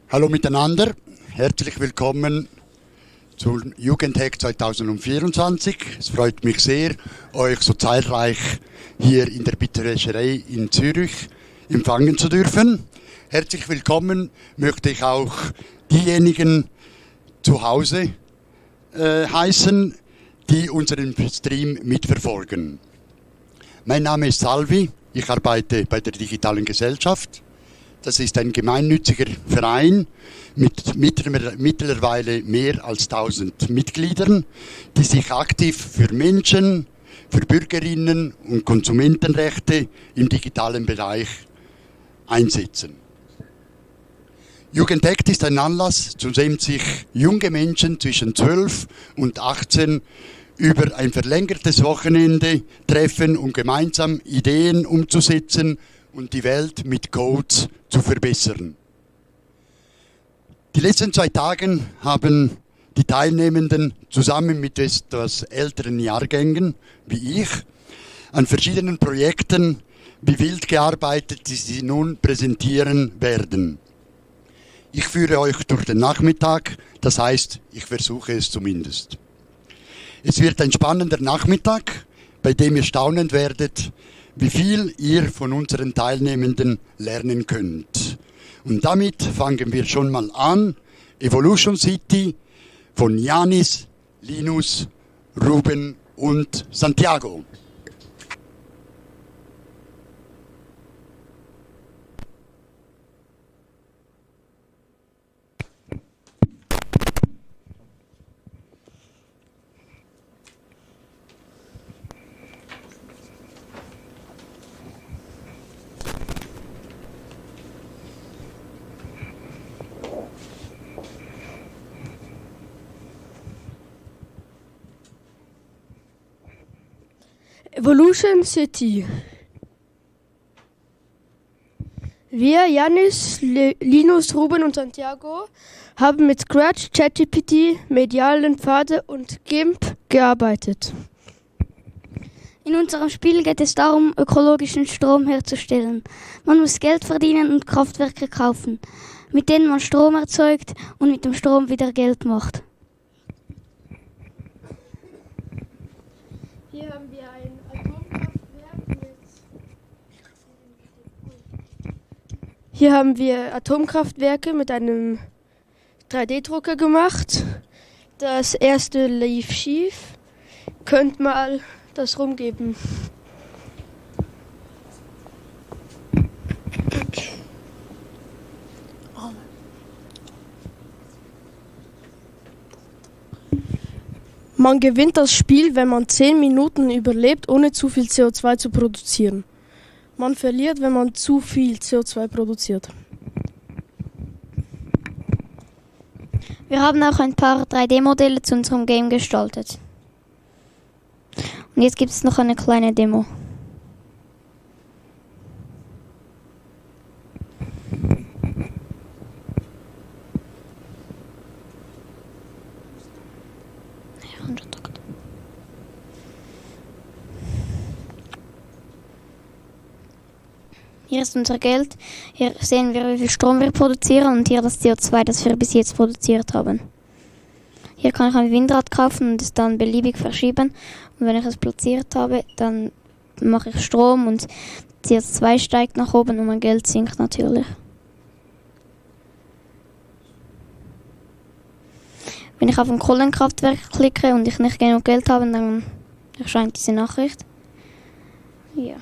Hallo miteinander, herzlich willkommen zum Jugendhack 2024. Es freut mich sehr, euch so zahlreich hier in der Bitterwäscherei in Zürich empfangen zu dürfen. Herzlich willkommen möchte ich auch diejenigen zu Hause heißen, die unseren Stream mitverfolgen. Mein Name ist Salvi, ich arbeite bei der Digitalen Gesellschaft. Das ist ein gemeinnütziger Verein mit mittlerweile mehr als 1000 Mitgliedern, die sich aktiv für Menschen, für Bürgerinnen und Konsumentenrechte im digitalen Bereich einsetzen. Jugendhack ist ein Anlass, zu dem sich junge Menschen zwischen 12 und 18 über ein verlängertes Wochenende treffen, um gemeinsam Ideen umzusetzen und die Welt mit Codes zu verbessern. Die letzten 2 Tage haben die Teilnehmenden zusammen mit etwas älteren Jahrgängen, wie ich, an verschiedenen Projekten wie wild gearbeitet, die sie nun präsentieren werden. Ich führe euch durch den Nachmittag, das heißt, ich versuche es zumindest. Es wird ein spannender Nachmittag, bei dem ihr staunen werdet, wie viel ihr von unseren Teilnehmenden lernen könnt. Und damit fangen wir schon mal an. Evolution City von Janis, Linus, Ruben und Santiago. Evolution City. Wir, Janis, Linus, Ruben und Santiago, haben mit Scratch, ChatGPT, medialen Pfade und GIMP gearbeitet. In unserem Spiel geht es darum, ökologischen Strom herzustellen. Man muss Geld verdienen und Kraftwerke kaufen, mit denen man Strom erzeugt und mit dem Strom wieder Geld macht. Hier haben wir Atomkraftwerke mit einem 3D-Drucker gemacht. Das erste lief schief. Könnt mal das rumgeben. Man gewinnt das Spiel, wenn man 10 Minuten überlebt, ohne zu viel CO2 zu produzieren. Man verliert, wenn man zu viel CO2 produziert. Wir haben auch ein paar 3D-Modelle zu unserem Game gestaltet. Und jetzt gibt es noch eine kleine Demo. Hier ist unser Geld. Hier sehen wir, wie viel Strom wir produzieren und hier das CO2, das wir bis jetzt produziert haben. Hier kann ich ein Windrad kaufen und es dann beliebig verschieben. Und wenn ich es platziert habe, dann mache ich Strom und CO2 steigt nach oben und mein Geld sinkt natürlich. Wenn ich auf ein Kohlenkraftwerk klicke und ich nicht genug Geld habe, dann erscheint diese Nachricht. Ja.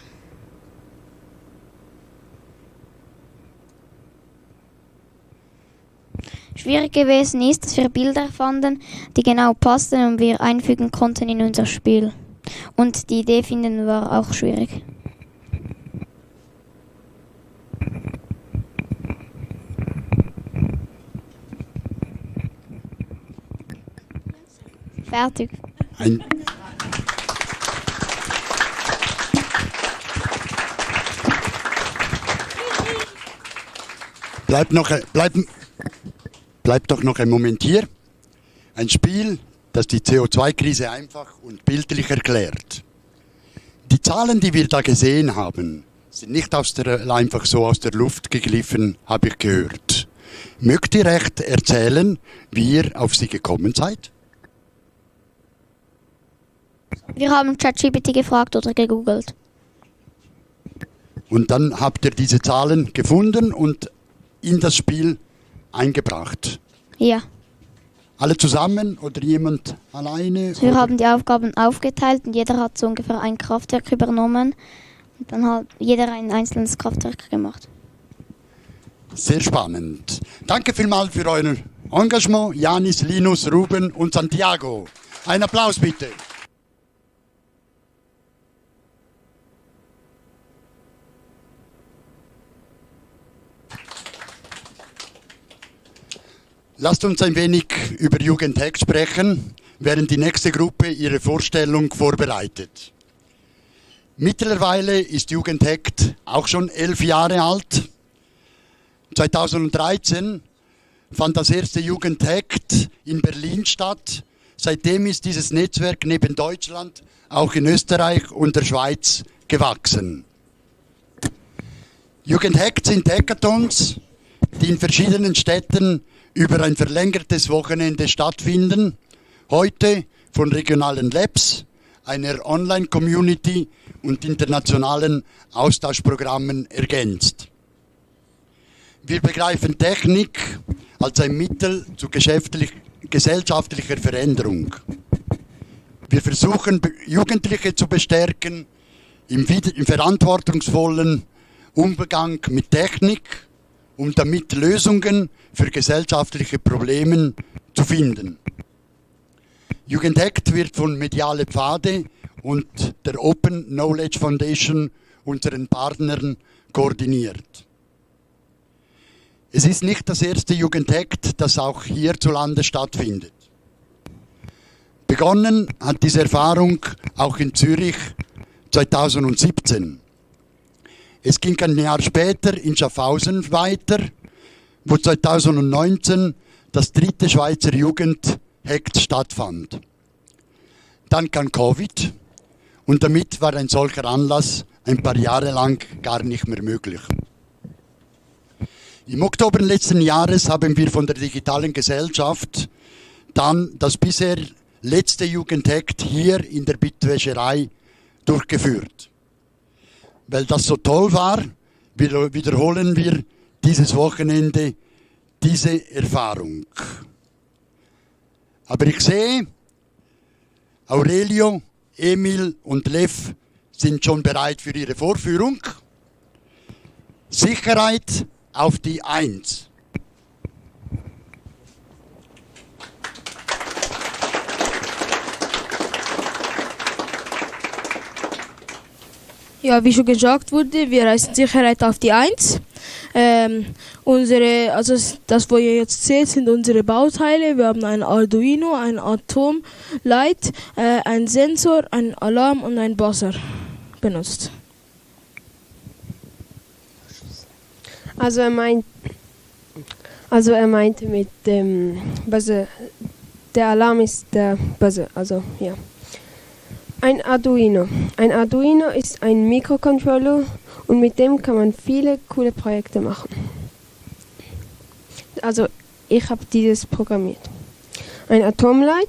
Schwierig gewesen ist, dass wir Bilder fanden, die genau passten und wir einfügen konnten in unser Spiel. Und die Idee finden war auch schwierig. Fertig. Bleibt doch noch ein Moment hier. Ein Spiel, das die CO2-Krise einfach und bildlich erklärt. Die Zahlen, die wir da gesehen haben, sind nicht einfach so aus der Luft gegriffen, habe ich gehört. Mögt ihr recht erzählen, wie ihr auf sie gekommen seid? Wir haben ChatGPT gefragt oder gegoogelt. Und dann habt ihr diese Zahlen gefunden und in das Spiel eingebracht. Ja. Alle zusammen oder jemand alleine? Wir oder? haben die Aufgaben aufgeteilt und jeder hat so ungefähr ein Kraftwerk übernommen. Und dann hat jeder ein einzelnes Kraftwerk gemacht. Sehr spannend. Danke vielmals für euer Engagement, Janis, Linus, Ruben und Santiago. Ein Applaus bitte. Lasst uns ein wenig über Jugendhack sprechen, während die nächste Gruppe ihre Vorstellung vorbereitet. Mittlerweile ist Jugendhack auch schon 11 Jahre alt. 2013 fand das erste Jugendhack in Berlin statt. Seitdem ist dieses Netzwerk neben Deutschland auch in Österreich und der Schweiz gewachsen. Jugendhack sind Hackathons, die in verschiedenen Städten über ein verlängertes Wochenende stattfinden. Heute von regionalen Labs, einer Online-Community und internationalen Austauschprogrammen ergänzt. Wir begreifen Technik als ein Mittel zu gesellschaftlicher Veränderung. Wir versuchen, Jugendliche zu bestärken im verantwortungsvollen Umgang mit Technik, um damit Lösungen für gesellschaftliche Probleme zu finden. Jugendhack wird von Mediale Pfade und der Open Knowledge Foundation, unseren Partnern, koordiniert. Es ist nicht das erste Jugendhack, das auch hierzulande stattfindet. Begonnen hat diese Erfahrung auch in Zürich 2017. Es ging ein Jahr später in Schaffhausen weiter, wo 2019 das 3. Schweizer Jugendhack stattfand. Dann kam Covid und damit war ein solcher Anlass ein paar Jahre lang gar nicht mehr möglich. Im Oktober letzten Jahres haben wir von der digitalen Gesellschaft dann das bisher letzte Jugendhack hier in der Bitwäscherei durchgeführt. Weil das so toll war, wiederholen wir dieses Wochenende diese Erfahrung. Aber ich sehe, Aurelio, Emil und Lev sind schon bereit für ihre Vorführung. Sicherheit auf die 1. Ja, wie schon gesagt wurde, wir heißen Sicherheit auf die 1. Das, was ihr jetzt seht, sind unsere Bauteile. Wir haben ein Arduino, ein Atomlight, einen Sensor, einen Alarm und einen Buzzer benutzt. Also er meinte mit dem Buzzer, der Alarm ist der Buzzer, also ja. Ein Arduino. Ein Arduino ist ein Mikrocontroller und mit dem kann man viele coole Projekte machen. Also ich habe dieses programmiert. Ein Atomlight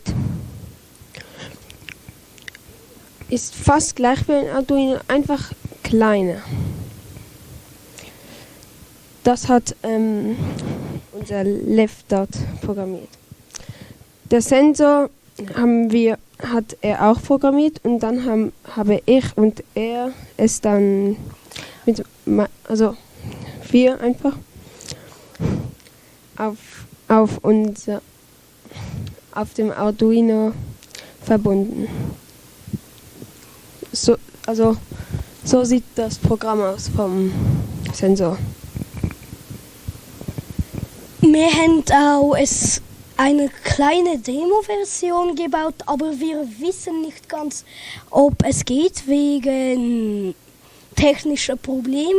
ist fast gleich wie ein Arduino, einfach kleiner. Das hat unser Lev dort programmiert. Der Sensor hat er auch programmiert und dann habe ich und er es dann wir einfach auf dem Arduino verbunden. So sieht das Programm aus vom Sensor. Wir haben auch eine kleine Demo-Version gebaut, aber wir wissen nicht ganz, ob es geht wegen technischer Probleme.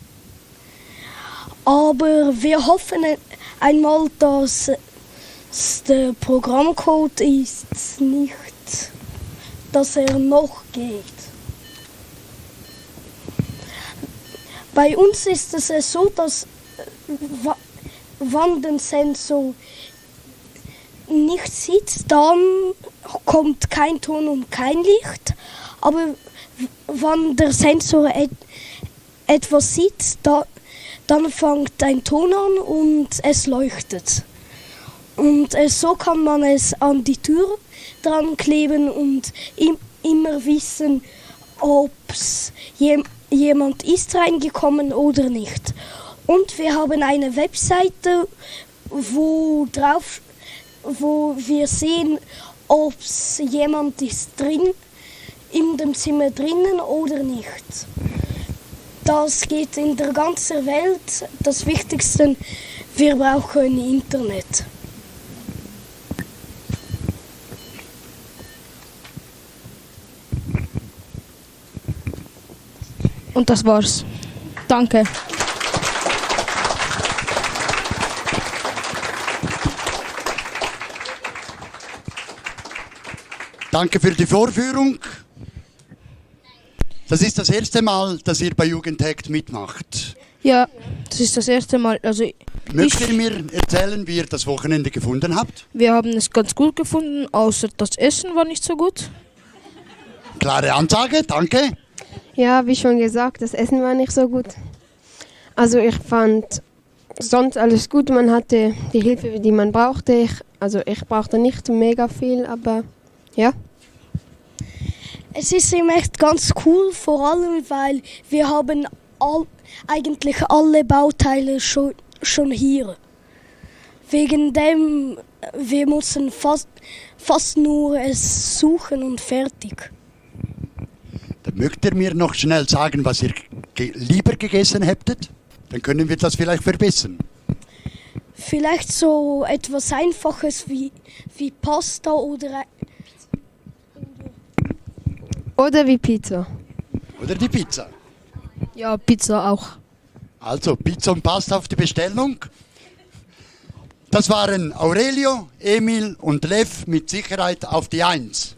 Aber wir hoffen einmal, dass der Programmcode ist nicht, dass er noch geht. Bei uns ist es so, dass wenn der Sensor nicht sieht, dann kommt kein Ton und kein Licht. Aber wenn der Sensor etwas sieht, dann fängt ein Ton an und es leuchtet. Und so kann man es an die Tür dran kleben und immer wissen, ob jemand ist reingekommen oder nicht. Und wir haben eine Webseite, wo wir sehen, ob jemand ist drin, in dem Zimmer drinnen oder nicht. Das geht in der ganzen Welt. Das Wichtigste, wir brauchen Internet. Und das war's. Danke. Danke für die Vorführung. Das ist das erste Mal, dass ihr bei Jugendhackt mitmacht. Ja, das ist das erste Mal. Also Möchtet ihr mir erzählen, wie ihr das Wochenende gefunden habt? wir haben es ganz gut gefunden, außer das Essen war nicht so gut. Klare Ansage, danke. Ja, wie schon gesagt, das Essen war nicht so gut. Also ich fand sonst alles gut. Man hatte die Hilfe, die man brauchte. Ich brauchte nicht mega viel, aber ja. Es ist eben echt ganz cool, vor allem, weil wir haben eigentlich alle Bauteile schon hier. Wegen dem, wir mussten fast nur es suchen und fertig. Dann mögt ihr mir noch schnell sagen, was ihr lieber gegessen hättet? Dann können wir das vielleicht verbessern. Vielleicht so etwas Einfaches wie Pasta oder Oder wie Pizza. Oder die Pizza. Ja, Pizza auch. Also Pizza und Pasta auf die Bestellung. Das waren Aurelio, Emil und Lev mit Sicherheit auf die 1.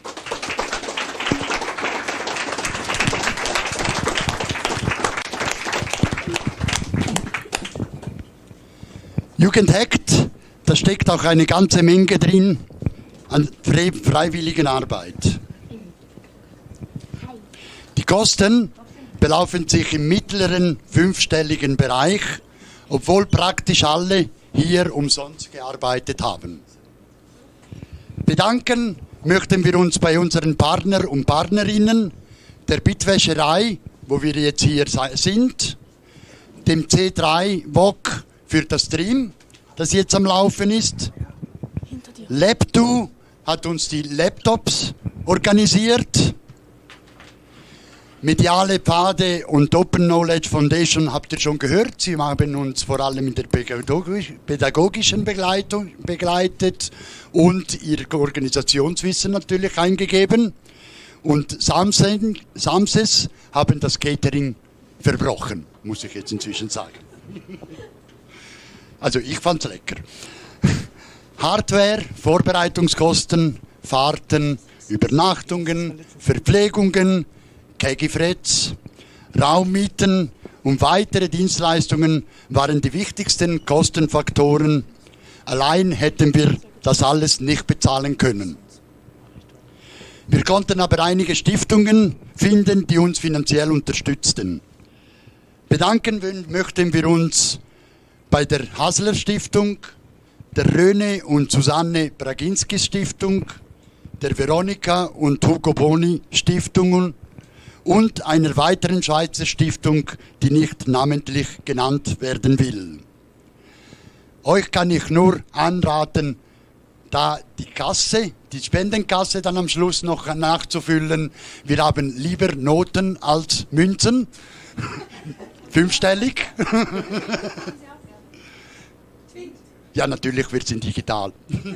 Jugendhackt, da steckt auch eine ganze Menge drin an freiwilligen Arbeit. Die Kosten belaufen sich im mittleren fünfstelligen Bereich, obwohl praktisch alle hier umsonst gearbeitet haben. Bedanken möchten wir uns bei unseren Partner und Partnerinnen, der Bitwäscherei, wo wir jetzt hier sind, dem C3 VOG für das Stream, das jetzt am Laufen ist. Lab2 hat uns die Laptops organisiert. Mediale Pfade und Open Knowledge Foundation habt ihr schon gehört. Sie haben uns vor allem in der pädagogischen Begleitung begleitet und ihr Organisationswissen natürlich eingegeben. Und Samses haben das Catering verbrochen, muss ich jetzt inzwischen sagen. Also ich fand's lecker. Hardware, Vorbereitungskosten, Fahrten, Übernachtungen, Verpflegungen, Kegifretz, Raummieten und weitere Dienstleistungen waren die wichtigsten Kostenfaktoren. Allein hätten wir das alles nicht bezahlen können. Wir konnten aber einige Stiftungen finden, die uns finanziell unterstützten. Bedanken möchten wir uns bei der Hasler Stiftung, der Röne und Susanne Braginski Stiftung, der Veronika und Hugo Boni Stiftungen und einer weiteren Schweizer Stiftung, die nicht namentlich genannt werden will. Euch kann ich nur anraten, da die Spendenkasse dann am Schluss noch nachzufüllen. Wir haben lieber Noten als Münzen. 5-stellig. Ja, natürlich wird es digital.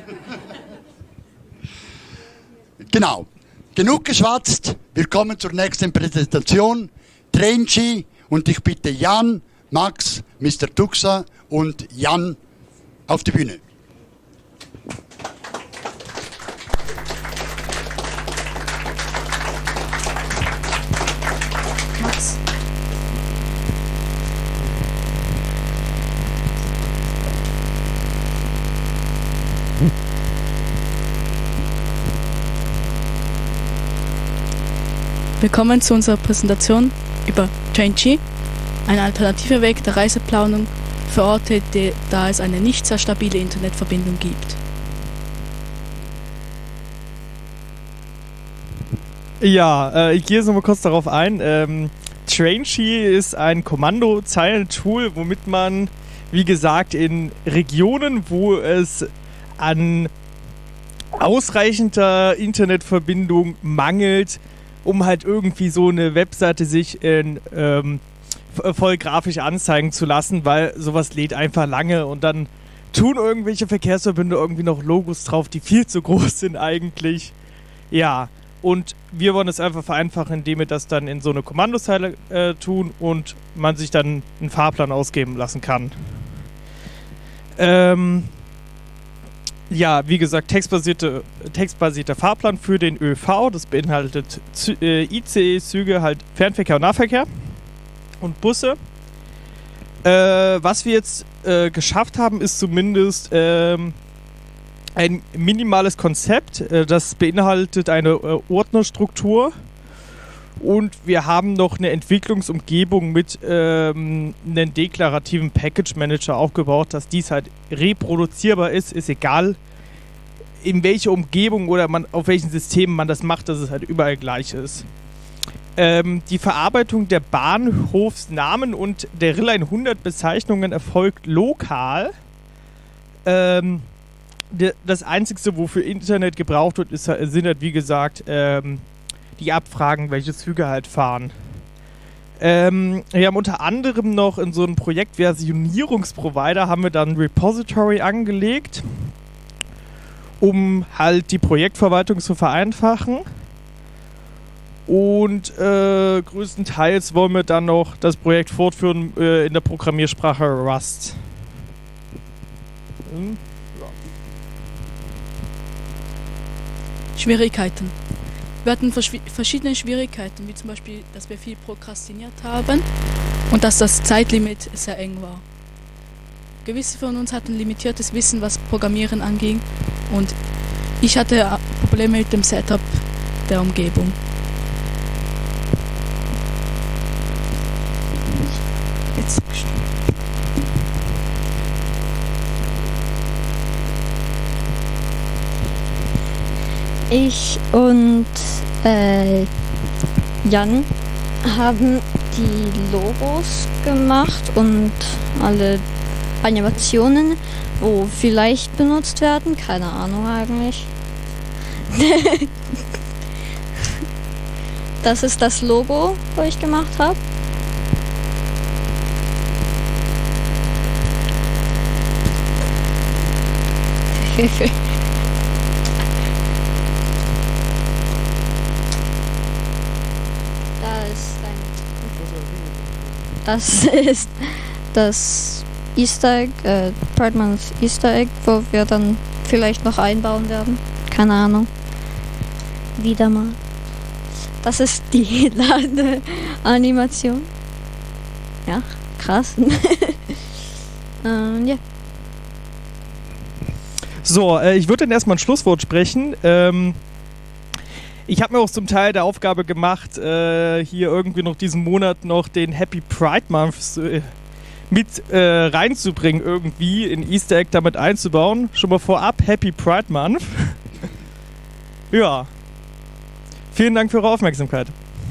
Genau. Genug geschwatzt. Wir kommen zur nächsten Präsentation. Trenchi und ich bitte Jan, Max, Mr. Tuxa und Jan auf die Bühne. Willkommen zu unserer Präsentation über Change, ein alternativer Weg der Reiseplanung für Orte, da es eine nicht sehr stabile Internetverbindung gibt. Ja, ich gehe jetzt nochmal kurz darauf ein. Trainchi ist ein Kommandozeilentool, womit man, wie gesagt, in Regionen, wo es an ausreichender Internetverbindung mangelt, um halt irgendwie so eine Webseite sich in voll grafisch anzeigen zu lassen, weil sowas lädt einfach lange und dann tun irgendwelche Verkehrsverbünde irgendwie noch Logos drauf, die viel zu groß sind eigentlich. Ja, und wir wollen es einfach vereinfachen, indem wir das dann in so eine Kommandozeile tun und man sich dann einen Fahrplan ausgeben lassen kann. Ja, wie gesagt, textbasierter Fahrplan für den ÖV. Das beinhaltet ICE-Züge, halt Fernverkehr und Nahverkehr und Busse. Was wir jetzt geschafft haben, ist zumindest ein minimales Konzept. Das beinhaltet eine Ordnerstruktur. Und wir haben noch eine Entwicklungsumgebung mit einem deklarativen Package Manager aufgebaut, dass dies halt reproduzierbar ist. Ist egal, in welcher Umgebung oder auf welchen Systemen man das macht, dass es halt überall gleich ist. Die Verarbeitung der Bahnhofsnamen und der RIL 100 Bezeichnungen erfolgt lokal. Das Einzige, wofür Internet gebraucht wird, sind halt, wie gesagt, die Abfragen, welche Züge halt fahren. Wir haben unter anderem noch in so einem Projekt Versionierungsprovider haben wir dann ein Repository angelegt, um halt die Projektverwaltung zu vereinfachen. Und größtenteils wollen wir dann noch das Projekt fortführen in der Programmiersprache Rust. Schwierigkeiten. Wir hatten verschiedene Schwierigkeiten, wie zum Beispiel, dass wir viel prokrastiniert haben und dass das Zeitlimit sehr eng war. Gewisse von uns hatten limitiertes Wissen, was Programmieren anging, und ich hatte Probleme mit dem Setup der Umgebung. Jetzt. Ich und Jan haben die Logos gemacht und alle Animationen, wo vielleicht benutzt werden. Keine Ahnung eigentlich. Das ist das Logo, wo ich gemacht habe. Das ist das Easter Egg, Pride Month Easter Egg, wo wir dann vielleicht noch einbauen werden. Keine Ahnung. Wieder mal. Das ist die Ladeanimation. Ja, krass. Ja. So, ich würde dann erstmal ein Schlusswort sprechen. Ich habe mir auch zum Teil der Aufgabe gemacht, hier irgendwie noch diesen Monat noch den Happy Pride Month mit reinzubringen, irgendwie in Easter Egg damit einzubauen. Schon mal vorab, Happy Pride Month. Ja. Vielen Dank für eure Aufmerksamkeit.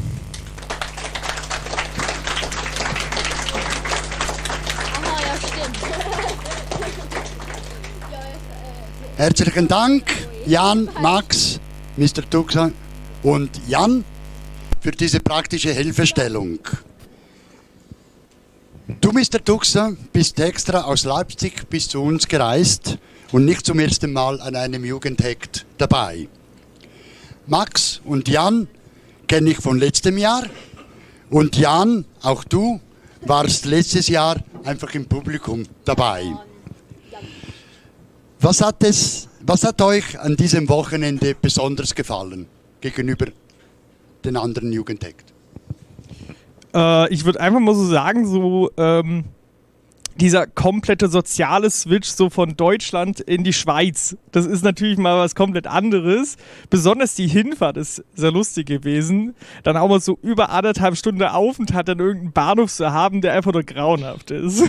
Herzlichen Dank, Jan, Max, Mr. Tuxa und Jan, für diese praktische Hilfestellung. Du, Mr. Tuxa, bist extra aus Leipzig bis zu uns gereist und nicht zum ersten Mal an einem Jugendhackt dabei. Max und Jan kenne ich von letztem Jahr und Jan, auch du, warst letztes Jahr einfach im Publikum dabei. Was hat euch an diesem Wochenende besonders gefallen gegenüber den anderen Jugendhackt? Ich würde einfach mal so sagen, dieser komplette soziale Switch so von Deutschland in die Schweiz, das ist natürlich mal was komplett anderes. Besonders die Hinfahrt ist sehr lustig gewesen. Dann auch mal so über 1,5 Stunden Aufenthalt an irgendeinem Bahnhof zu haben, der einfach nur grauenhaft ist.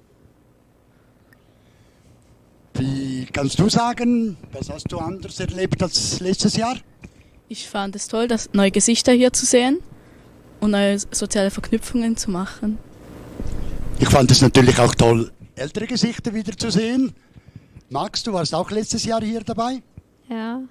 Wie kannst du sagen, was hast du anders erlebt als letztes Jahr? Ich fand es toll, neue Gesichter hier zu sehen und neue soziale Verknüpfungen zu machen. Ich fand es natürlich auch toll, ältere Gesichter wieder zu sehen. Max, du warst auch letztes Jahr hier dabei? Ja.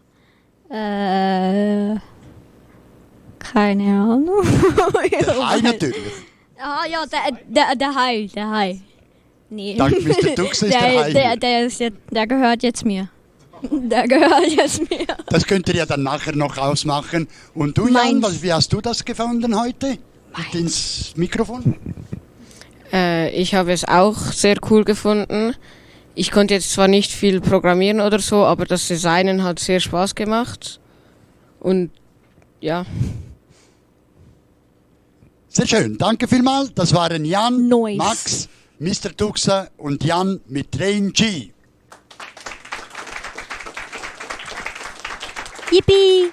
Keine Ahnung. Der Hai natürlich. Ah ja, der Hai. Nee. Dank Mr. Dux ist der Hai. Der gehört jetzt mir. Der gehört jetzt mir. Das könnt ihr ja dann nachher noch ausmachen. Und du, Jan, wie hast du das gefunden heute? Mit ins Mikrofon? Ich habe es auch sehr cool gefunden. Ich konnte jetzt zwar nicht viel programmieren oder so, aber das Designen hat sehr Spaß gemacht. Und ja. Sehr schön, danke vielmals. Das waren Jan, Nice. Max, Mr. Duxa und Jan mit Train G. Yippie!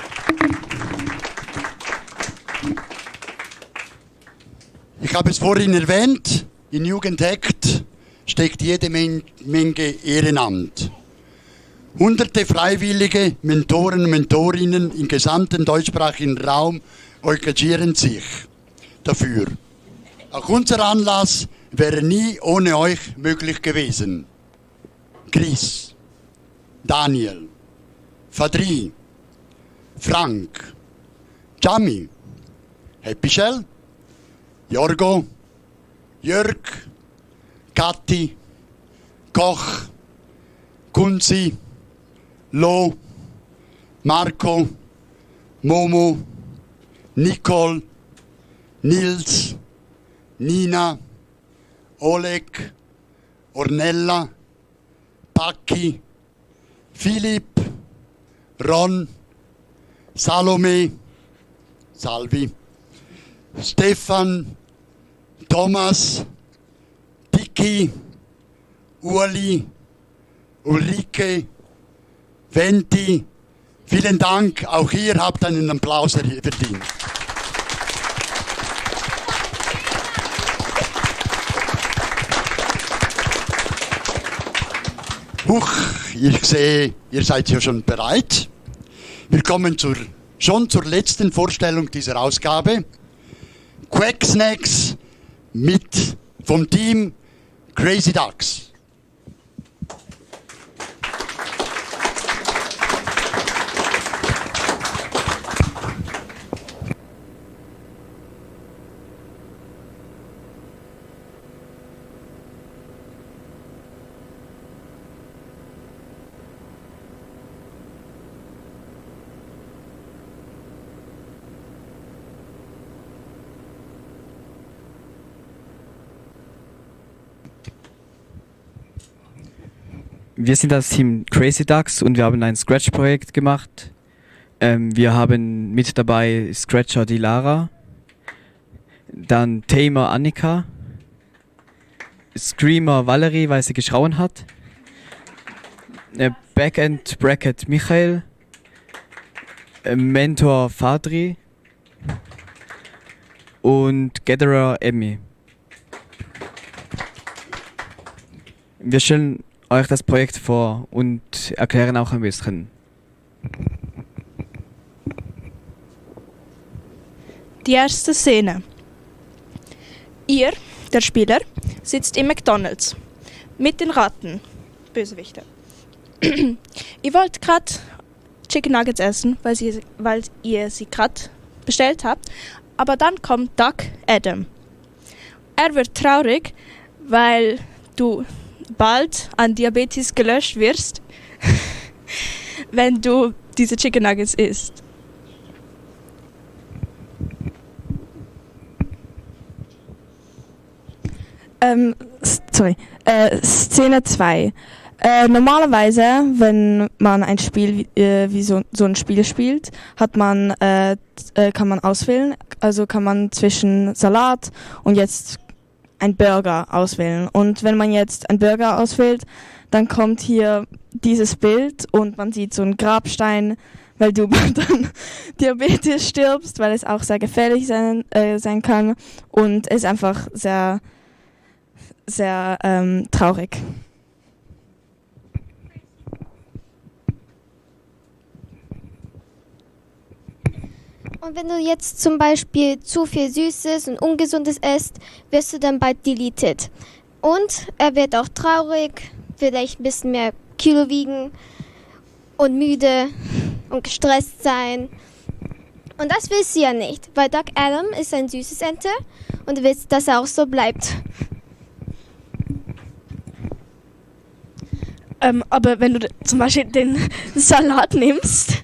Ich habe es vorhin erwähnt, in Jugendhackt steckt jede Menge Ehrenamt. Hunderte freiwillige Mentoren und Mentorinnen im gesamten deutschsprachigen Raum engagieren sich dafür. Auch unser Anlass wäre nie ohne euch möglich gewesen. Chris, Daniel, Fadri, Frank, Jami, Happy Shell, Jorgo, Jörg, Kathi, Koch, Kunzi, Lo, Marco, Momo, Nicole, Nils, Nina, Oleg, Ornella, Paki, Philipp, Ron, Salome, Salvi, Stefan, Thomas, Vicky, Urli, Ulrike, Venti. Vielen Dank, auch ihr habt einen Applaus verdient. Huch, ich sehe, ihr seid ja schon bereit. Wir kommen schon zur letzten Vorstellung dieser Ausgabe. Quack Snacks vom Team Crazy Ducks. Wir sind das Team Crazy Ducks und wir haben ein Scratch-Projekt gemacht. Wir haben mit dabei Scratcher die Lara, dann Tamer Annika, Screamer Valerie, weil sie geschrauen hat, Backend Bracket Michael, Mentor Fadri und Gatherer Emmy. Wir stellen euch das Projekt vor und erklären auch ein bisschen. Die erste Szene. Ihr, der Spieler, sitzt im McDonald's mit den Ratten, Bösewichte. Ihr wollt gerade Chicken Nuggets essen, weil ihr sie gerade bestellt habt, aber dann kommt Duck Adam. Er wird traurig, weil du bald an Diabetes gelöscht wirst, wenn du diese Chicken Nuggets isst. Szene 2. Normalerweise, wenn man ein Spiel wie so ein Spiel spielt, kann man auswählen. Also kann man zwischen Salat und jetzt einen Burger auswählen. Und wenn man jetzt einen Burger auswählt, dann kommt hier dieses Bild und man sieht so einen Grabstein, weil du dann Diabetes stirbst, weil es auch sehr gefährlich sein kann. Und es ist einfach sehr, sehr traurig. Und wenn du jetzt zum Beispiel zu viel Süßes und Ungesundes isst, wirst du dann bald deleted. Und er wird auch traurig, vielleicht ein bisschen mehr Kilo wiegen und müde und gestresst sein. Und das willst du ja nicht, weil Doug Adam ist ein süßes Ente und du willst, dass er auch so bleibt. Aber wenn du zum Beispiel den Salat nimmst,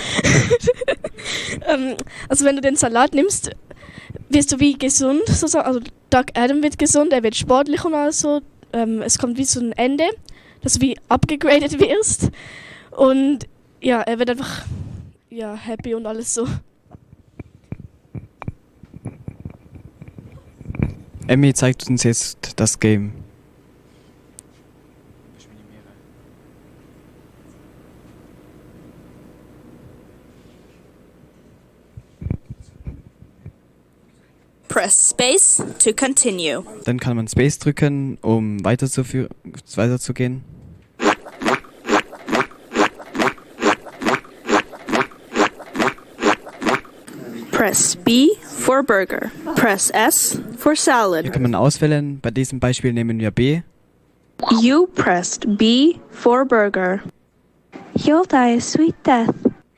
also wenn du den Salat nimmst, wirst du wie gesund, sozusagen. Also Doug Adam wird gesund, er wird sportlich und alles so. Es kommt wie zu einem Ende, dass du wie abgegradet wirst. Und ja, er wird einfach happy und alles so. Emmy zeigt uns jetzt das Game. Press Space to continue. Dann kann man Space drücken, um weiterzugehen. Press B for Burger. Press S for Salad. Hier kann man auswählen. Bei diesem Beispiel nehmen wir B. You pressed B for Burger. You'll die a sweet death.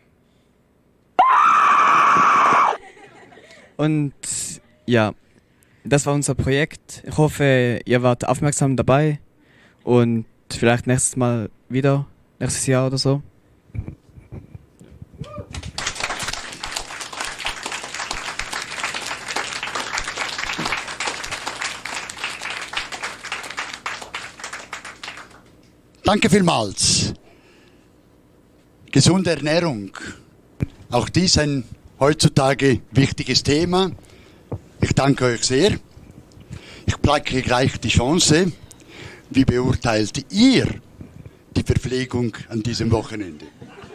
Und ja, das war unser Projekt. Ich hoffe, ihr wart aufmerksam dabei und vielleicht nächstes Jahr oder so. Danke vielmals. Gesunde Ernährung. Auch dies ein heutzutage wichtiges Thema. Ich danke euch sehr. Ich bleibe gleich die Chance. Wie beurteilt ihr die Verpflegung an diesem Wochenende?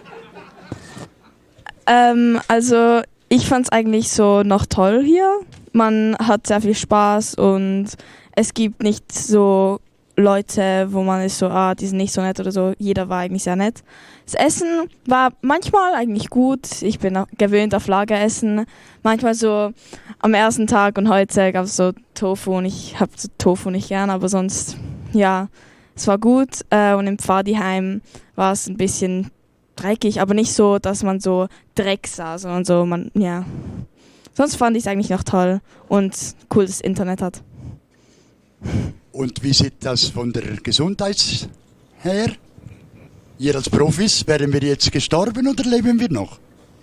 Also ich fand es eigentlich so noch toll hier. Man hat sehr viel Spaß und es gibt nicht so Leute, wo man ist so, die sind nicht so nett oder so. Jeder war eigentlich sehr nett. Das Essen war manchmal eigentlich gut. Ich bin gewöhnt auf Lageressen. Manchmal so am ersten Tag und heute gab es so Tofu und ich habe so Tofu nicht gern, aber sonst, ja, es war gut. Und im Pfadiheim war es ein bisschen dreckig, aber nicht so, dass man so Dreck sah, sondern so, Sonst fand ich es eigentlich noch toll und cool, dass es Internet hat. Und wie sieht das von der Gesundheit her? Ihr als Profis, wären wir jetzt gestorben oder leben wir noch?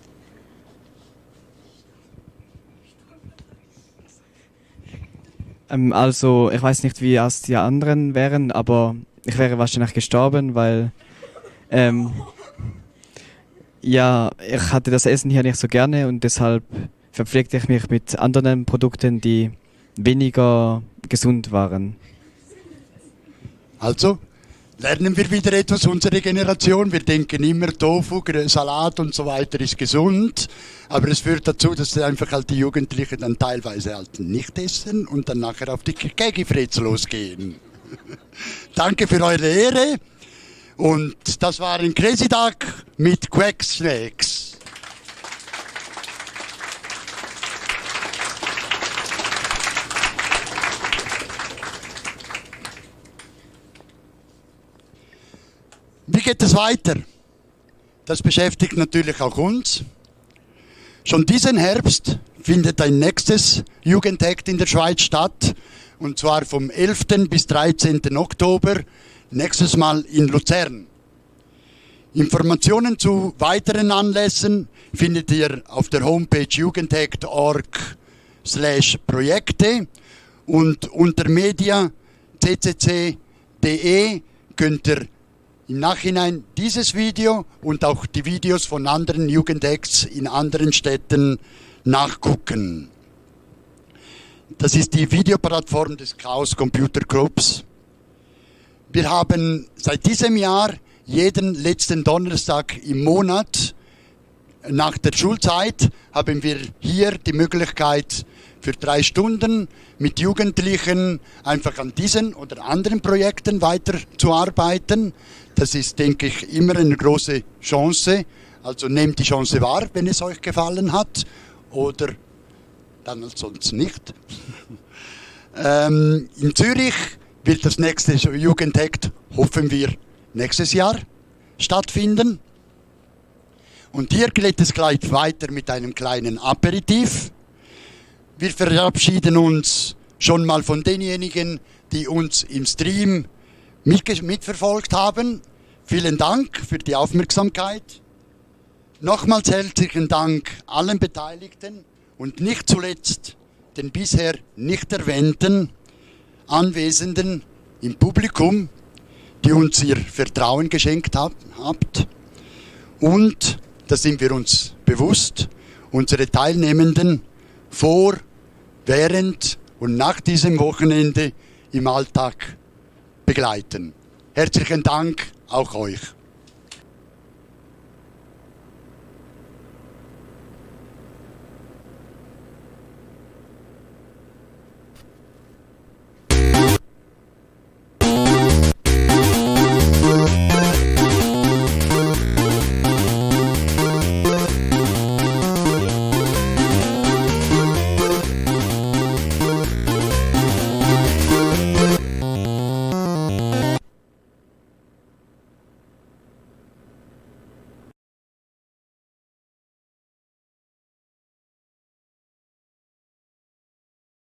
Also, ich weiß nicht, wie es die anderen wären, aber ich wäre wahrscheinlich gestorben, weil ich hatte das Essen hier nicht so gerne und deshalb verpflegte ich mich mit anderen Produkten, die weniger gesund waren. Also, lernen wir wieder etwas, unsere Generation. Wir denken immer, Tofu, Salat und so weiter ist gesund. Aber es führt dazu, dass einfach halt die Jugendlichen dann teilweise halt nicht essen und dann nachher auf die Kegifreds losgehen. Danke für eure Ehre. Und das war ein Crazy Duck mit Quack Snacks. Wie geht es weiter? Das beschäftigt natürlich auch uns. Schon diesen Herbst findet ein nächstes Jugendhackt in der Schweiz statt. Und zwar vom 11. bis 13. Oktober, nächstes Mal in Luzern. Informationen zu weiteren Anlässen findet ihr auf der Homepage jugendhackt.org/Projekte und unter media.ccc.de könnt ihr im Nachhinein dieses Video und auch die Videos von anderen Jugendhacks in anderen Städten nachgucken. Das ist die Videoplattform des Chaos Computer Clubs. Wir haben seit diesem Jahr jeden letzten Donnerstag im Monat nach der Schulzeit haben wir hier die Möglichkeit für 3 Stunden mit Jugendlichen einfach an diesen oder anderen Projekten weiterzuarbeiten. Das ist, denke ich, immer eine große Chance. Also nehmt die Chance wahr, wenn es euch gefallen hat, oder dann sonst nicht. In Zürich wird das nächste Jugendhackt, hoffen wir, nächstes Jahr stattfinden. Und hier geht es gleich weiter mit einem kleinen Aperitif. Wir verabschieden uns schon mal von denjenigen, die uns im Stream mitverfolgt haben. Vielen Dank für die Aufmerksamkeit. Nochmals herzlichen Dank allen Beteiligten und nicht zuletzt den bisher nicht erwähnten Anwesenden im Publikum, die uns ihr Vertrauen geschenkt habt. Und, da sind wir uns bewusst, unsere Teilnehmenden vor, während und nach diesem Wochenende im Alltag begleiten. Herzlichen Dank auch euch.